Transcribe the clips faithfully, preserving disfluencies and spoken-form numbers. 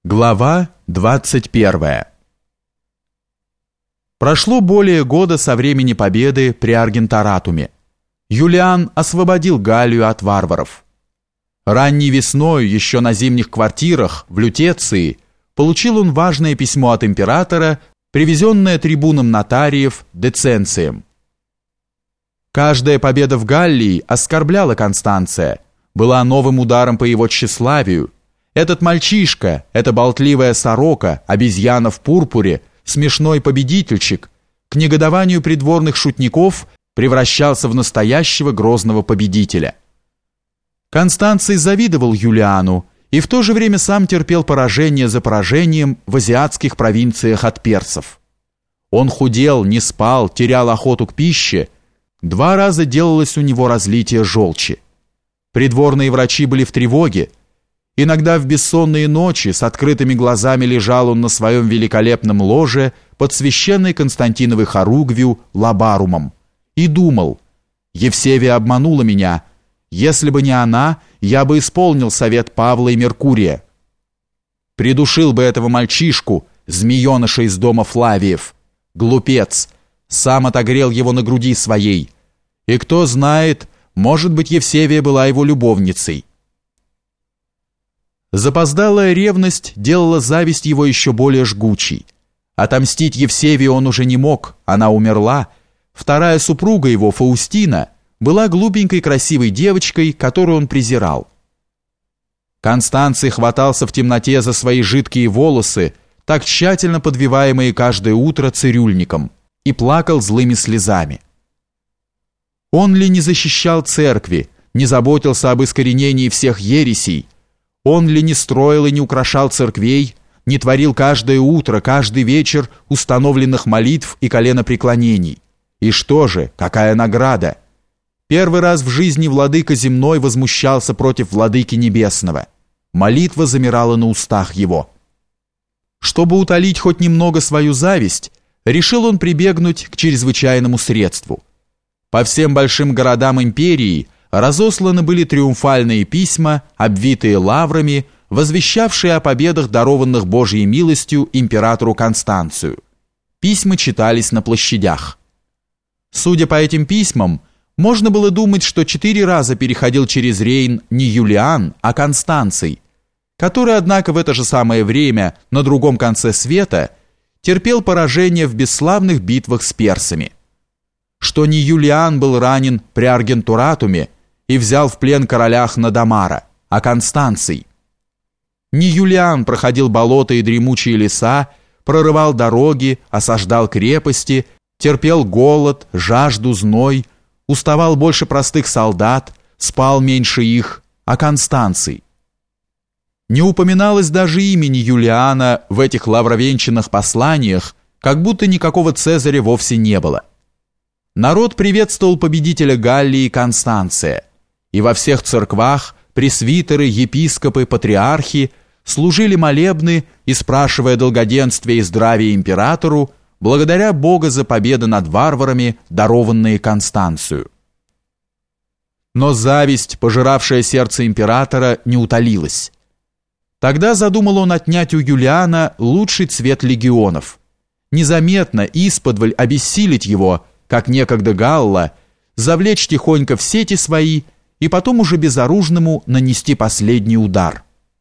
Глава двадцать первая. Прошло более года со времени победы при Аргентаратуме. Юлиан освободил Галлию от варваров. Ранней весной, еще на зимних квартирах в Лютеции, получил он важное письмо от императора, привезенное трибуном нотариев Деценцием. Каждая победа в Галлии оскорбляла Констанция, была новым ударом по его тщеславию. Этот мальчишка, эта болтливая сорока, обезьяна в пурпуре, смешной победительчик, к негодованию придворных шутников превращался в настоящего грозного победителя. Констанций завидовал Юлиану и в то же время сам терпел поражение за поражением в азиатских провинциях от персов. Он худел, не спал, терял охоту к пище, два раза делалось у него разлитие желчи. Придворные врачи были в тревоге. Иногда в бессонные ночи с открытыми глазами лежал он на своем великолепном ложе под священной Константиновой хоругвью лабарумом и думал: «Евсевия обманула меня. Если бы не она, я бы исполнил совет Павла и Меркурия. Придушил бы этого мальчишку, змееныша из дома Флавиев. Глупец, сам отогрел его на груди своей. И кто знает, может быть, Евсевия была его любовницей». Запоздалая ревность делала зависть его еще более жгучей. Отомстить Евсевию он уже не мог, она умерла. Вторая супруга его, Фаустина, была глупенькой красивой девочкой, которую он презирал. Констанций хватался в темноте за свои жидкие волосы, так тщательно подвиваемые каждое утро цирюльником, и плакал злыми слезами. Он ли не защищал церкви, не заботился об искоренении всех ересей? Он ли не строил и не украшал церквей, не творил каждое утро, каждый вечер установленных молитв и коленопреклонений? И что же, какая награда? Первый раз в жизни владыка земной возмущался против владыки небесного. Молитва замирала на устах его. Чтобы утолить хоть немного свою зависть, решил он прибегнуть к чрезвычайному средству. По всем большим городам империи разосланы были триумфальные письма, обвитые лаврами, возвещавшие о победах, дарованных Божьей милостью императору Констанцию. Письма читались на площадях. Судя по этим письмам, можно было думать, что четыре раза переходил через Рейн не Юлиан, а Констанций, который, однако, в это же самое время на другом конце света терпел поражение в бесславных битвах с персами. Что не Юлиан был ранен при Аргентуратуме и взял в плен короля Хнодамара, а Констанций. Не Юлиан проходил болота и дремучие леса, прорывал дороги, осаждал крепости, терпел голод, жажду, зной, уставал больше простых солдат, спал меньше их, а Констанций. Не упоминалось даже имени Юлиана в этих лавровенчанных посланиях, как будто никакого Цезаря вовсе не было. Народ приветствовал победителя Галлии Констанция, и во всех церквах пресвитеры, епископы, патриархи служили молебны и, спрашивая долгоденствия и здравия императору, благодаря Бога за победы над варварами, дарованные Констанцию. Но зависть, пожиравшая сердце императора, не утолилась. Тогда задумал он отнять у Юлиана лучший цвет легионов, незаметно исподволь обессилить его, как некогда Галла, завлечь тихонько в сети свои и потом уже безоружному нанести последний удар.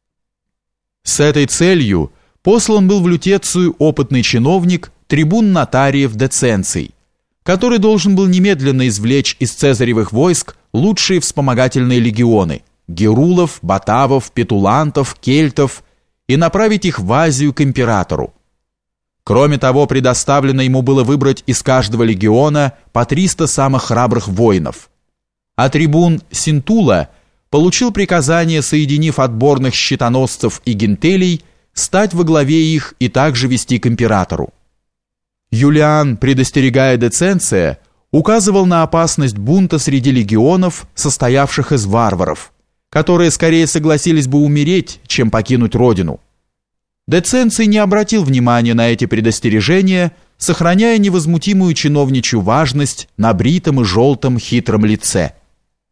С этой целью послан был в Лютецию опытный чиновник, трибун нотариев Деценций, который должен был немедленно извлечь из цезаревых войск лучшие вспомогательные легионы – герулов, батавов, петулантов, кельтов – и направить их в Азию к императору. Кроме того, предоставлено ему было выбрать из каждого легиона по триста самых храбрых воинов. А трибун Синтула получил приказание, соединив отборных щитоносцев и гентелей, стать во главе их и также вести к императору. Юлиан, предостерегая Деценция, указывал на опасность бунта среди легионов, состоявших из варваров, которые скорее согласились бы умереть, чем покинуть родину. Деценций не обратил внимания на эти предостережения, сохраняя невозмутимую чиновничью важность на бритом и желтом хитром лице.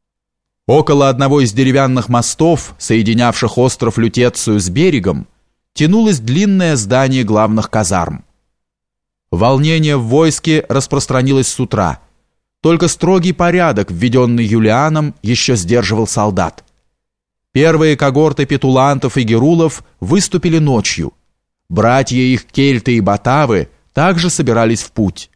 Около одного из деревянных мостов, соединявших остров Лютецию с берегом, тянулось длинное здание главных казарм. Волнение в войске распространилось с утра. Только строгий порядок, введенный Юлианом, еще сдерживал солдат. Первые когорты петулантов и герулов выступили ночью. Братья их кельты и батавы также собирались в путь.